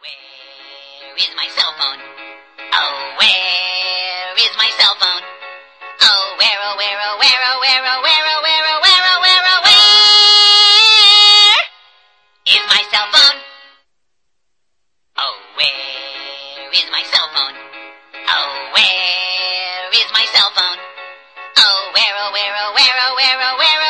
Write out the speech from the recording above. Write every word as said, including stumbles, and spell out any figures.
Where is my cell phone? Oh, where is my cell phone? Oh, where, oh, where, oh, where, oh, where, oh, where, oh, where, oh, where, oh, where, oh, where is my cell phone? Oh, where is my cell phone? Oh, where is my cell phone? Oh, where, oh, where, oh, where, oh, where, oh, where,